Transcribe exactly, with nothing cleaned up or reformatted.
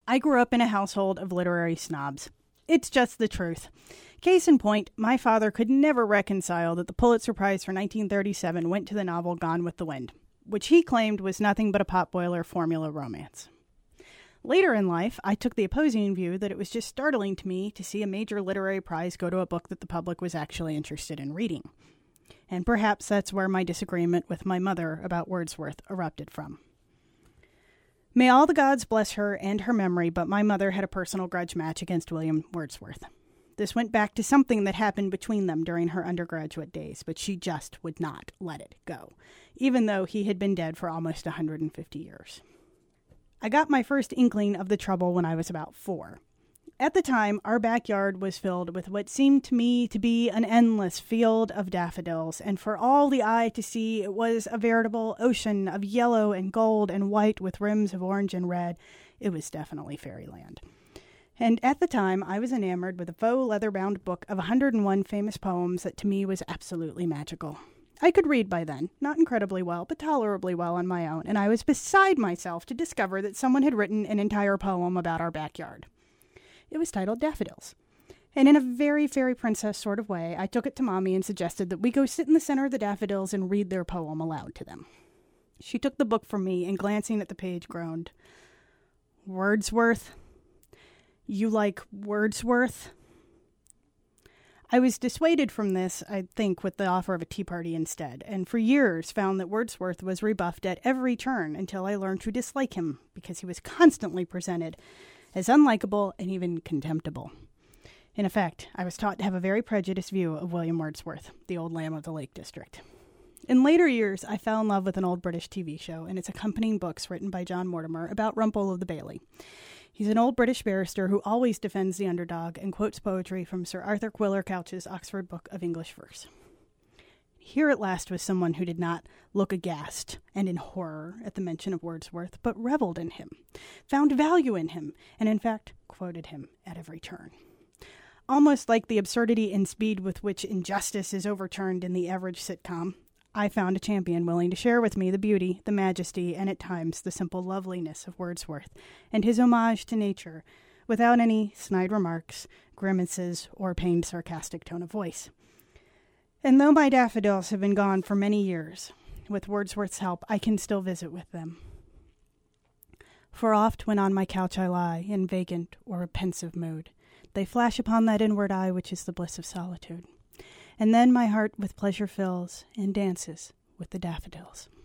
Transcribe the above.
I grew up in a household of literary snobs. It's just the truth. Case in point, my father could never reconcile that the Pulitzer Prize for nineteen thirty-seven went to the novel Gone with the Wind, which he claimed was nothing but a potboiler formula romance. Later in life, I took the opposing view that it was just startling to me to see a major literary prize go to a book that the public was actually interested in reading. And perhaps that's where my disagreement with my mother about Wordsworth erupted from. May all the gods bless her and her memory, but my mother had a personal grudge match against William Wordsworth. This went back to something that happened between them during her undergraduate days, but she just would not let it go, even though he had been dead for almost one hundred fifty years. I got my first inkling of the trouble when I was about four. At the time, our backyard was filled with what seemed to me to be an endless field of daffodils, and for all the eye to see, it was a veritable ocean of yellow and gold and white with rims of orange and red. It was definitely fairyland. And at the time, I was enamored with a faux leather-bound book of one hundred one famous poems that to me was absolutely magical. I could read by then, not incredibly well, but tolerably well on my own, and I was beside myself to discover that someone had written an entire poem about our backyard. It was titled Daffodils. And in a very fairy princess sort of way, I took it to Mommy and suggested that we go sit in the center of the daffodils and read their poem aloud to them. She took the book from me and, glancing at the page, groaned, "Wordsworth? You like Wordsworth?" I was dissuaded from this, I think, with the offer of a tea party instead, and for years found that Wordsworth was rebuffed at every turn until I learned to dislike him because he was constantly presented as unlikable and even contemptible. In effect, I was taught to have a very prejudiced view of William Wordsworth, the old lamb of the Lake District. In later years, I fell in love with an old British T V show and its accompanying books written by John Mortimer about Rumpole of the Bailey. He's an old British barrister who always defends the underdog and quotes poetry from Sir Arthur Quiller Couch's Oxford Book of English Verse. Here at last was someone who did not look aghast and in horror at the mention of Wordsworth, but reveled in him, found value in him, and in fact quoted him at every turn. Almost like the absurdity and speed with which injustice is overturned in the average sitcom, I found a champion willing to share with me the beauty, the majesty, and at times the simple loveliness of Wordsworth, and his homage to nature, without any snide remarks, grimaces, or pained sarcastic tone of voice. And though my daffodils have been gone for many years, with Wordsworth's help I can still visit with them. For oft when on my couch I lie, in vacant or a pensive mood, they flash upon that inward eye which is the bliss of solitude. And then my heart with pleasure fills, and dances with the daffodils.